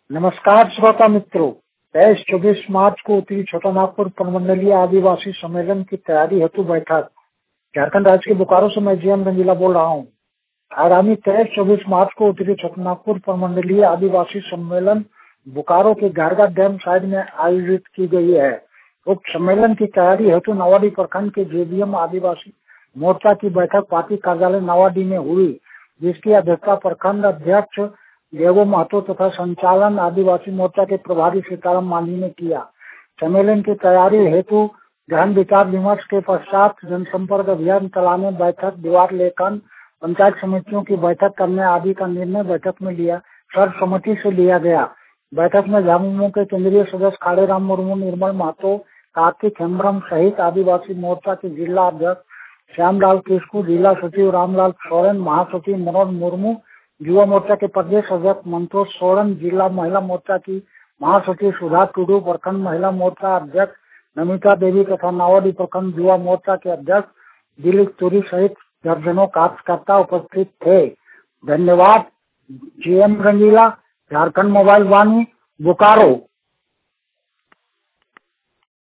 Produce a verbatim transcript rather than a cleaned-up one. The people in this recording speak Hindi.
नमस्कार श्रोता मित्रों, तेईस चौबीस मार्च को उत्तरी छोटानागपुर प्रमंडलीय आदिवासी सम्मेलन की तैयारी हेतु बैठक। झारखंड राज्य के बोकारो से मैं जीएम रंगीला बोल रहा हूं। आगामी तेईस चौबीस मार्च को उत्तरी छोटानागपुर प्रमंडलीय आदिवासी सम्मेलन बोकारो के गारगा डैम साइड में आयोजित की गई है। उक्त सम्मेलन की तैयारी हेतु नावाडी प्रखंड के जेबीएम आदिवासी मोर्चा की बैठक पार्टी कार्यालय नावाडी में हुई, जिसकी अध्यक्षता प्रखंड अध्यक्ष देवो महतो तथा संचालन आदिवासी मोर्चा के प्रभारी सीताराम मांझी ने किया। सम्मेलन की तैयारी हेतु गहन विचार विमर्श के पश्चात जनसंपर्क अभियान चलाने, बैठक, दीवार लेखन, पंचायत समितियों की बैठक करने आदि का निर्णय बैठक में लिया सर्वसम्मति से लिया गया। बैठक में झामुमो के केंद्रीय सदस्य खाड़ेराम मुर्मू, निर्मल महतो, कार्तिक हेम्ब्रम सहित आदिवासी मोर्चा के जिला अध्यक्ष श्यामलाल किस्कू, जिला सचिव रामलाल सोरेन, महासचिव मनोज मुर्मू, युवा मोर्चा के प्रदेश अध्यक्ष मंतोष सोरेन, जिला महिला मोर्चा की महासचिव सुधा टुडू, प्रखंड महिला मोर्चा अध्यक्ष नमिता देवी तथा नावाडी प्रखंड युवा मोर्चा के अध्यक्ष दिलीप तुरी सहित दर्जनों कार्यकर्ता उपस्थित थे। धन्यवाद। G M Rangila, Jharkhand mobile Vani, Bokaro.